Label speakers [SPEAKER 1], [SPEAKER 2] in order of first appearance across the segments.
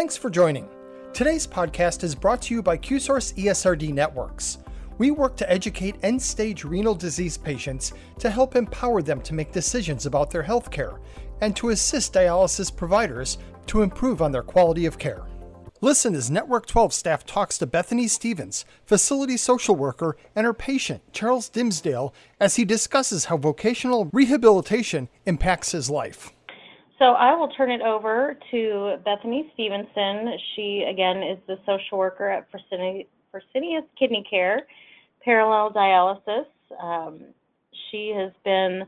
[SPEAKER 1] Thanks for joining. Today's podcast is brought to you by QSource ESRD Networks. We work to educate end-stage renal disease patients to help empower them to make decisions about their health care and to assist dialysis providers to improve on their quality of care. Listen as Network 12 staff talks to Bethany Stevens, facility social worker, and her patient, Charles Dimsdale, as he discusses how vocational rehabilitation impacts his life.
[SPEAKER 2] So I will turn it over to Bethany Stevenson. She, again, is the social worker at Fresenius Kidney Care, Parallel Dialysis. She has been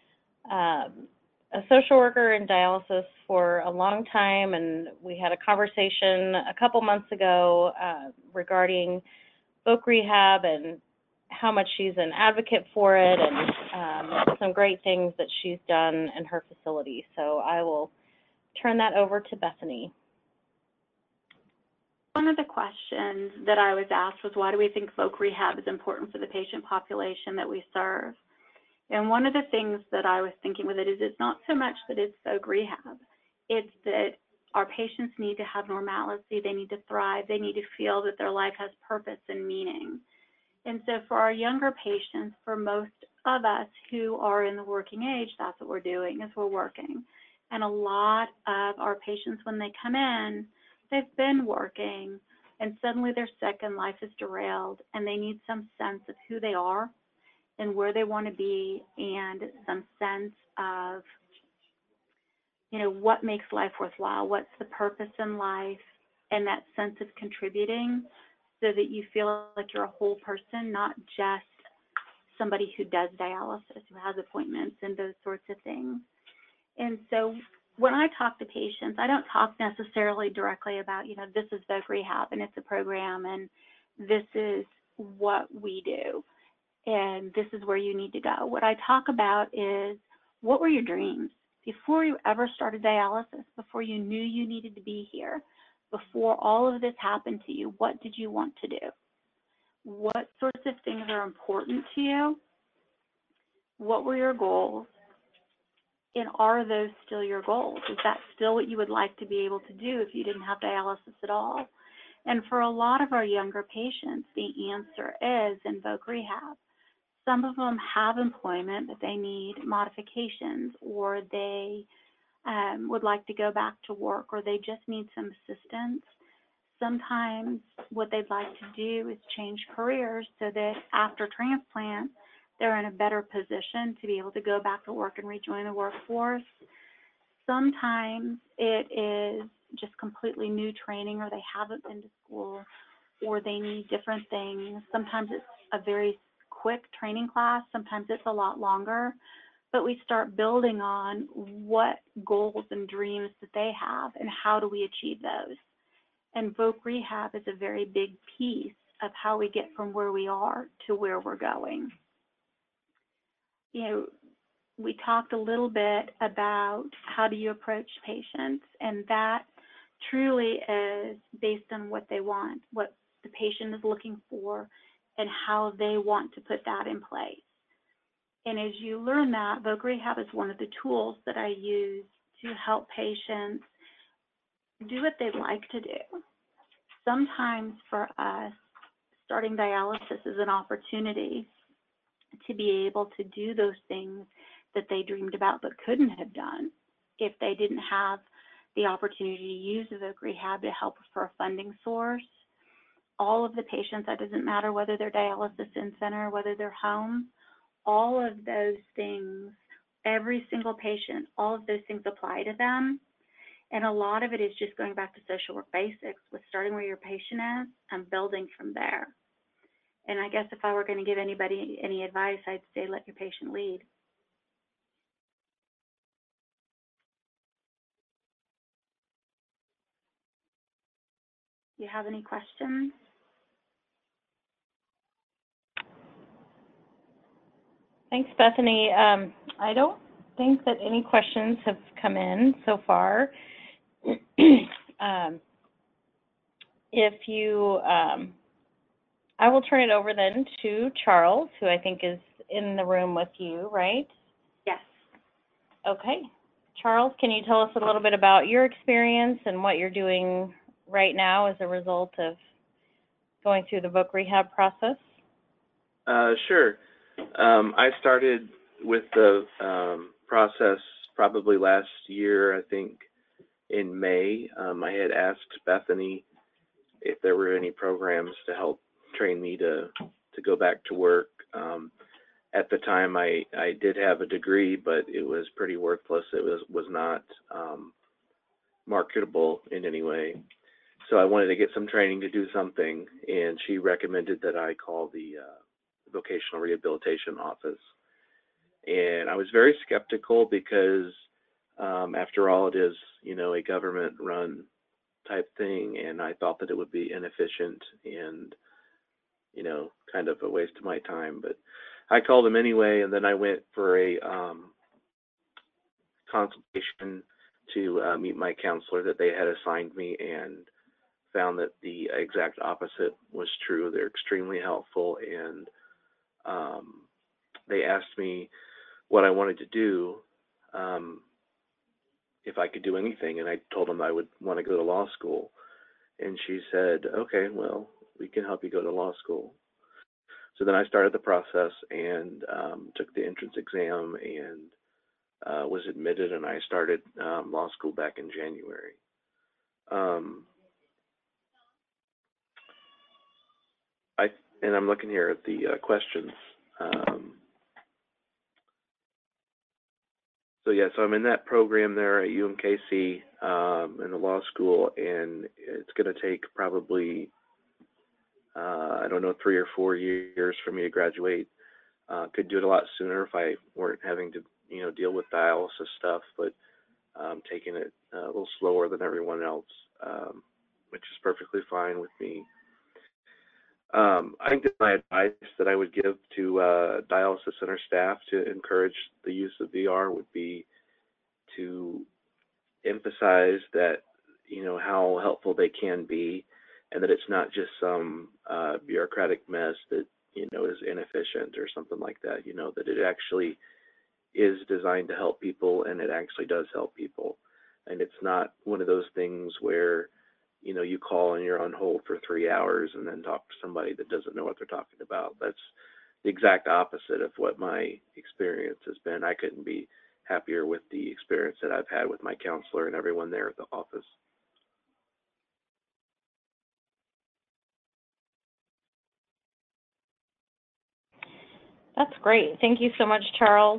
[SPEAKER 2] a social worker in dialysis for a long time, and we had a conversation a couple months ago regarding voc rehab and how much she's an advocate for it, and some great things that she's done in her facility. So I will turn that over to Bethany.
[SPEAKER 3] One of the questions that I was asked was, why do we think voc rehab is important for the patient population that we serve? And one of the things that I was thinking with it is it's not so much that it's voc rehab, it's that our patients need to have normalcy, they need to thrive, they need to feel that their life has purpose and meaning. And so for our younger patients, for most of us who are in the working age, that's what we're doing, is we're working. And a lot of our patients, when they come in, they've been working and suddenly they're sick and life is derailed and they need some sense of who they are and where they want to be, and some sense of, what makes life worthwhile, what's the purpose in life, and that sense of contributing, so that you feel like you're a whole person, not just somebody who does dialysis, who has appointments and those sorts of things. And so when I talk to patients, I don't talk necessarily directly about, this is voc rehab and it's a program and this is what we do and this is where you need to go. What I talk about is, what were your dreams before you ever started dialysis, before you knew you needed to be here, before all of this happened to you? What did you want to do? What sorts of things are important to you? What were your goals? And are those still your goals? Is that still what you would like to be able to do if you didn't have dialysis at all? And for a lot of our younger patients, the answer is in voc rehab. Some of them have employment, but they need modifications, or they would like to go back to work, or they just need some assistance. Sometimes what they'd like to do is change careers so that after transplant, they're in a better position to be able to go back to work and rejoin the workforce. Sometimes it is just completely new training, or they haven't been to school, or they need different things. Sometimes it's a very quick training class, sometimes it's a lot longer, but we start building on what goals and dreams that they have and how do we achieve those. And voc rehab is a very big piece of how we get from where we are to where we're going. We talked a little bit about how do you approach patients, and that truly is based on what they want, what the patient is looking for, and how they want to put that in place. And as you learn that, voc rehab is one of the tools that I use to help patients do what they'd like to do. Sometimes for us, starting dialysis is an opportunity to be able to do those things that they dreamed about but couldn't have done if they didn't have the opportunity to use voc rehab to help for a funding source. All of the patients, that doesn't matter whether they're dialysis in center, whether they're home, all of those things, every single patient, all of those things apply to them. And a lot of it is just going back to social work basics, with starting where your patient is and building from there. And I guess if I were going to give anybody any advice, I'd say let your patient lead. Do you have any questions?
[SPEAKER 2] Thanks, Bethany. I don't think that any questions have come in so far. I will turn it over then to Charles, who I think is in the room with you, right?
[SPEAKER 3] Yes.
[SPEAKER 2] Okay. Charles, can you tell us a little bit about your experience and what you're doing right now as a result of going through the book rehab process?
[SPEAKER 4] Sure. I started with the process probably last year, I think in May. I had asked Bethany if there were any programs to help train me to go back to work. At the time, I did have a degree, but it was pretty worthless. It was not marketable in any way. So I wanted to get some training to do something, and she recommended that I call the vocational rehabilitation office. And I was very skeptical because, after all, it is, a government-run type thing, and I thought that it would be inefficient and, kind of a waste of my time. But I called them anyway, and then I went for a consultation to meet my counselor that they had assigned me, and found that the exact opposite was true. They're extremely helpful, and they asked me what I wanted to do, if I could do anything, and I told them I would want to go to law school. And she said, okay, well, we can help you go to law school. So then I started the process and took the entrance exam and was admitted, and I started law school back in January. I'm looking here at the questions. So I'm in that program there at UMKC in the law school, and it's going to take probably, I don't know, 3 or 4 years for me to graduate. Could do it a lot sooner if I weren't having to, deal with dialysis stuff, but taking it a little slower than everyone else, which is perfectly fine with me. I think that my advice that I would give to dialysis center staff to encourage the use of VR would be to emphasize that, how helpful they can be, and that it's not just some bureaucratic mess that, is inefficient or something like that, that it actually is designed to help people, and it actually does help people. And it's not one of those things where, you call and you're on hold for 3 hours and then talk to somebody that doesn't know what they're talking about. That's the exact opposite of what my experience has been. I couldn't be happier with the experience that I've had with my counselor and everyone there at the office.
[SPEAKER 2] That's great. Thank you so much, Charles.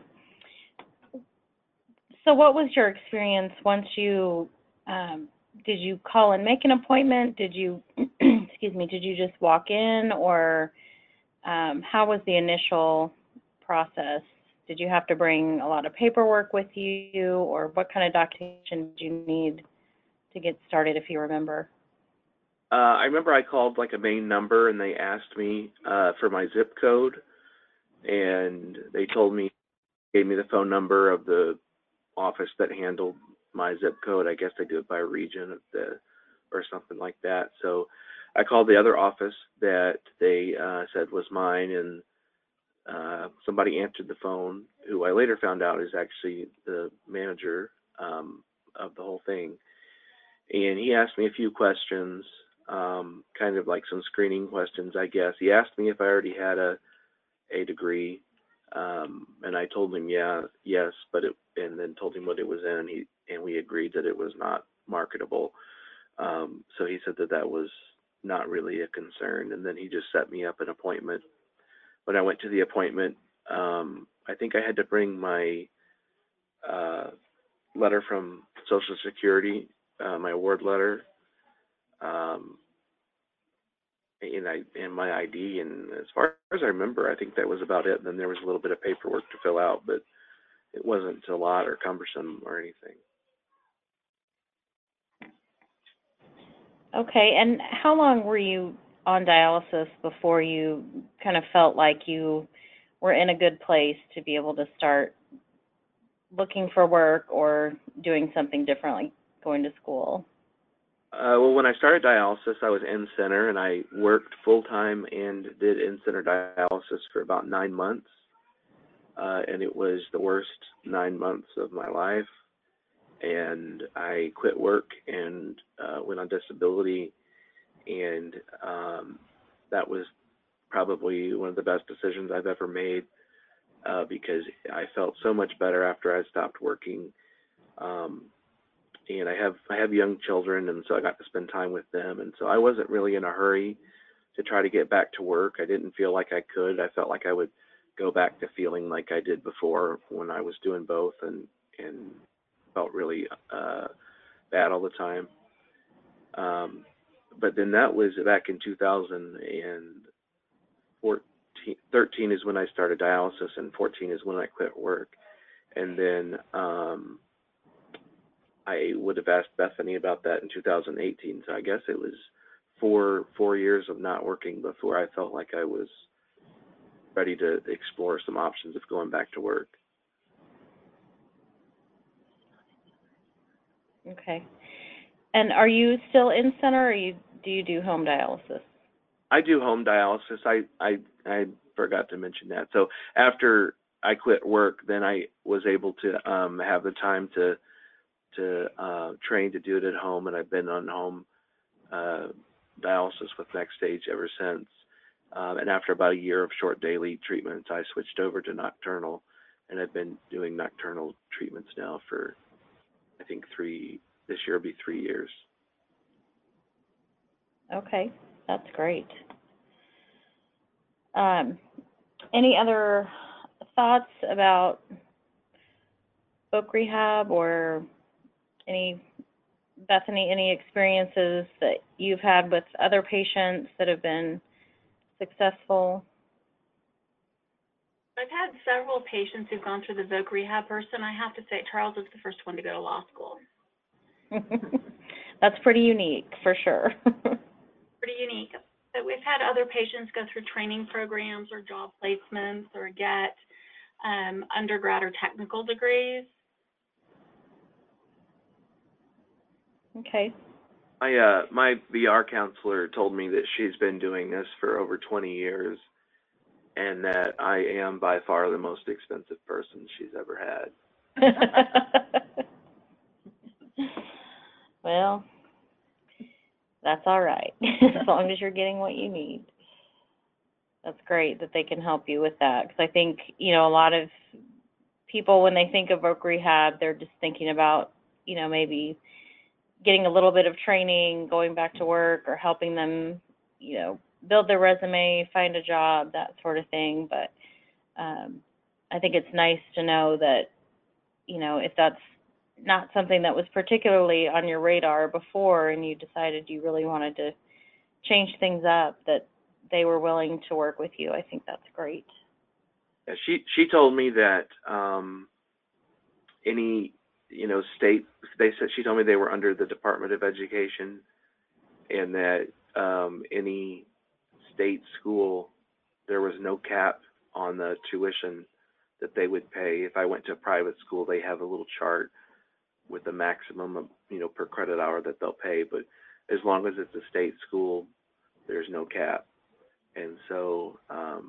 [SPEAKER 2] So what was your experience once you, did you call and make an appointment? Did you, did you just walk in, or how was the initial process? Did you have to bring a lot of paperwork with you, or what kind of documentation did you need to get started, if you remember?
[SPEAKER 4] I remember I called like a main number, and they asked me for my zip code, and they gave me the phone number of the office that handled my zip code. I guess they do it by region or something like that. So I called the other office that they said was mine, and somebody answered the phone, who I later found out is actually the manager of the whole thing. And he asked me a few questions, kind of like some screening questions, I guess. He asked me if I already had a degree, and I told him yes, and then told him what it was in, and we agreed that it was not marketable. So he said that was not really a concern, and then he just set me up an appointment. When I went to the appointment, I think I had to bring my letter from Social Security, my award letter, and my ID, and as far as I remember, I think that was about it. And then there was a little bit of paperwork to fill out, but it wasn't a lot or cumbersome or anything.
[SPEAKER 2] Okay, and how long were you on dialysis before you kind of felt like you were in a good place to be able to start looking for work or doing something different, like going to school?
[SPEAKER 4] Well, when I started dialysis, I was in-center, and I worked full-time and did in-center dialysis for about 9 months, and it was the worst 9 months of my life. and I quit work and went on disability, and that was probably one of the best decisions I've ever made, because I felt so much better after I stopped working. And I have young children, and so I got to spend time with them, and so I wasn't really in a hurry to try to get back to work. I didn't feel like I could. I felt like I would go back to feeling like I did before when I was doing both, and felt really bad all the time. But then that was back in 2013 is when I started dialysis, and 14 is when I quit work. And then I would have asked Bethany about that in 2018. So I guess it was four years of not working before I felt like I was ready to explore some options of going back to work.
[SPEAKER 2] Okay. And are you still in center, or do you do home dialysis?
[SPEAKER 4] I do home dialysis. I forgot to mention that. So after I quit work, then I was able to have the time to train to do it at home, and I've been on home dialysis with NextStage ever since. And after about a year of short daily treatments, I switched over to nocturnal, and I've been doing nocturnal treatments now for, I think, this year will be 3 years.
[SPEAKER 2] Okay, that's great. Any other thoughts about voc rehab, or Bethany, any experiences that you've had with other patients that have been successful?
[SPEAKER 5] I've had several patients who've gone through the voc rehab person. I have to say, Charles is the first one to go to law school.
[SPEAKER 2] That's pretty unique, for sure.
[SPEAKER 5] Pretty unique. But we've had other patients go through training programs or job placements or get undergrad or technical degrees.
[SPEAKER 2] Okay.
[SPEAKER 4] My VR counselor told me that she's been doing this for over 20 years, and that I am by far the most expensive person she's ever had.
[SPEAKER 2] Well, that's all right, as long as you're getting what you need. That's great that they can help you with that, because I think, a lot of people, when they think of voc rehab, they're just thinking about, maybe getting a little bit of training, going back to work, or helping them, build their resume, find a job, that sort of thing. But I think it's nice to know that, if that's not something that was particularly on your radar before, and you decided you really wanted to change things up, that they were willing to work with you. I think that's great.
[SPEAKER 4] Yeah, she told me that any state, she told me they were under the Department of Education, and that any state school, there was no cap on the tuition that they would pay. If I went to a private school, they have a little chart with the maximum of, per credit hour that they'll pay. But as long as it's a state school, there's no cap. And so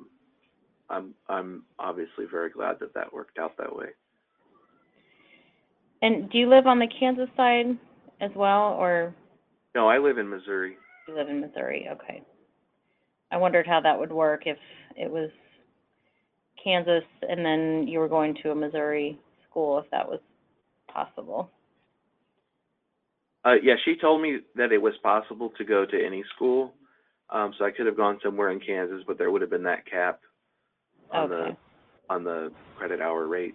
[SPEAKER 4] I'm obviously very glad that worked out that way.
[SPEAKER 2] And do you live on the Kansas side as well, or?
[SPEAKER 4] No, I live in Missouri.
[SPEAKER 2] You live in Missouri, okay. I wondered how that would work if it was Kansas and then you were going to a Missouri school, if that was possible.
[SPEAKER 4] Yeah, she told me that it was possible to go to any school. So I could have gone somewhere in Kansas, but there would have been that cap on the credit hour rate.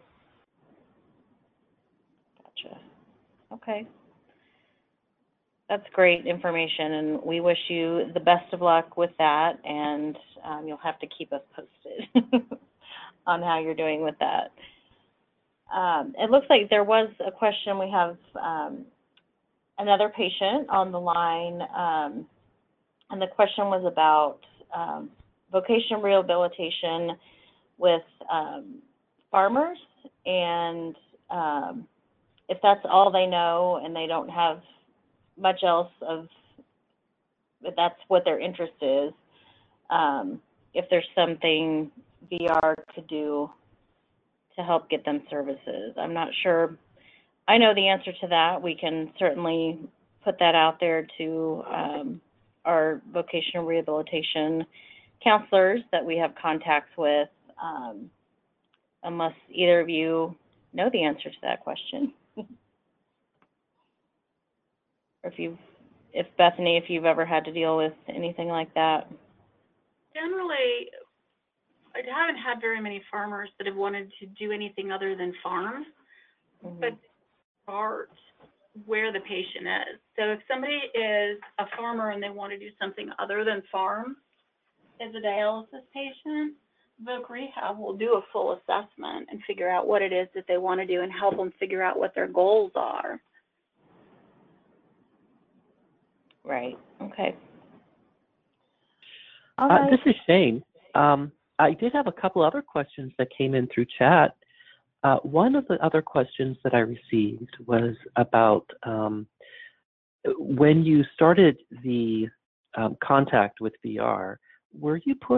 [SPEAKER 2] Gotcha. Okay. That's great information, and we wish you the best of luck with that, and you'll have to keep us posted on how you're doing with that. It looks like there was a question. We have another patient on the line, and the question was about vocational rehabilitation with farmers, and if that's all they know and they don't have much else if that's what their interest is, if there's something VR could do to help get them services. I'm not sure I know the answer to that. We can certainly put that out there to our vocational rehabilitation counselors that we have contacts with, unless either of you know the answer to that question. Or if Bethany, if you've ever had to deal with anything like that.
[SPEAKER 5] Generally, I haven't had very many farmers that have wanted to do anything other than farm, but start where the patient is. So if somebody is a farmer and they want to do something other than farm as a dialysis patient, Voc Rehab will do a full assessment and figure out what it is that they want to do and help them figure out what their goals are.
[SPEAKER 2] Right. Okay.
[SPEAKER 6] This is Shane. I did have a couple other questions that came in through chat. One of the other questions that I received was about when you started the contact with VR, were you put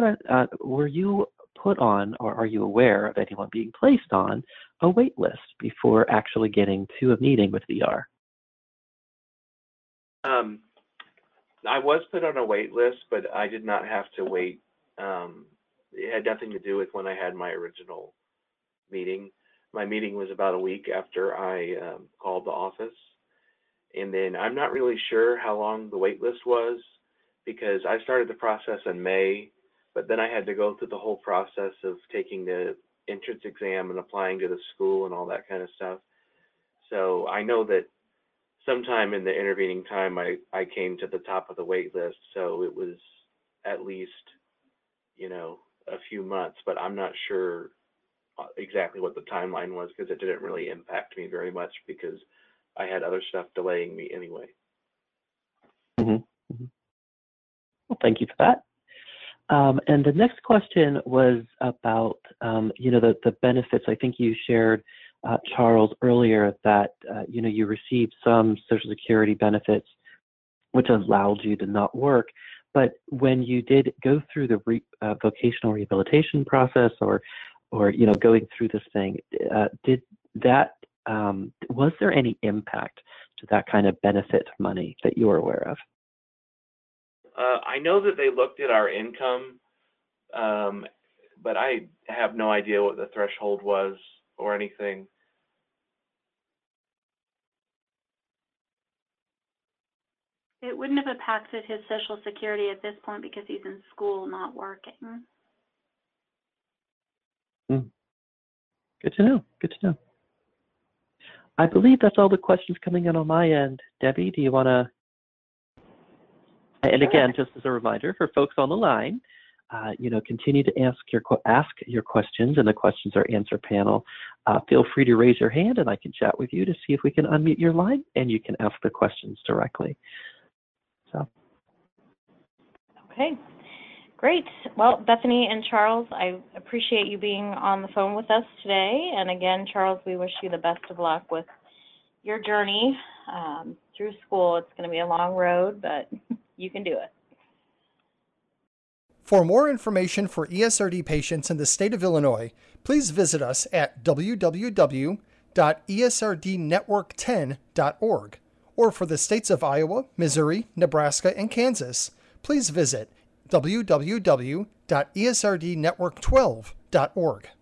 [SPEAKER 6] on, or are you aware of anyone being placed on a wait list before actually getting to a meeting with VR?
[SPEAKER 4] I was put on a wait list, but I did not have to wait. It had nothing to do with when I had my original meeting. My meeting was about a week after I called the office. And then I'm not really sure how long the wait list was, because I started the process in May, but then I had to go through the whole process of taking the entrance exam and applying to the school and all that kind of stuff. So I know that sometime in the intervening time, I came to the top of the wait list. So it was at least, a few months, but I'm not sure exactly what the timeline was, because it didn't really impact me very much because I had other stuff delaying me anyway.
[SPEAKER 6] Mm-hmm. Well, thank you for that. And the next question was about, the benefits. I think you shared, Charles, earlier that, you received some Social Security benefits, which allowed you to not work. But when you did go through the vocational rehabilitation process or going through this thing, was there any impact to that kind of benefit money that you were aware of?
[SPEAKER 4] I know that they looked at our income, but I have no idea what the threshold was or anything.
[SPEAKER 3] It wouldn't have impacted his Social Security at this point because he's in school, not working.
[SPEAKER 6] Good to know. Good to know. I believe that's all the questions coming in on my end. Debbie, do you want to? And again, just as a reminder for folks on the line, continue to ask your questions in the questions or answer panel. Feel free to raise your hand and I can chat with you to see if we can unmute your line and you can ask the questions directly. So.
[SPEAKER 2] Okay, great. Well, Bethany and Charles, I appreciate you being on the phone with us today. And again, Charles, we wish you the best of luck with your journey through school. It's going to be a long road, but you can do it.
[SPEAKER 1] For more information for ESRD patients in the state of Illinois, please visit us at www.esrdnetwork10.org. Or for the states of Iowa, Missouri, Nebraska, and Kansas, please visit www.esrdnetwork12.org.